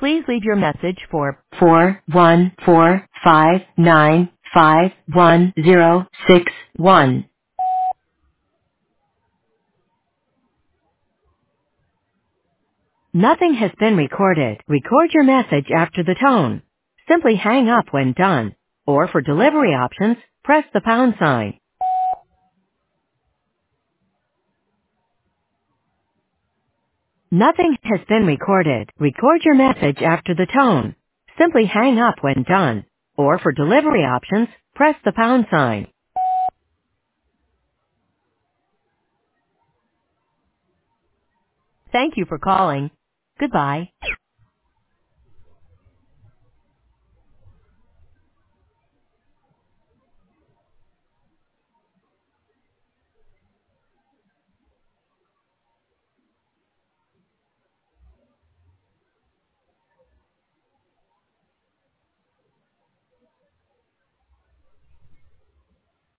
Please leave your message for 41459511061. Nothing has been recorded. Record your message after the tone. Simply hang up when done. Or for delivery options, press the pound sign. Nothing has been recorded. Record your message after the tone. Simply hang up when done. Or for delivery options, press the pound sign. Thank you for calling. Goodbye.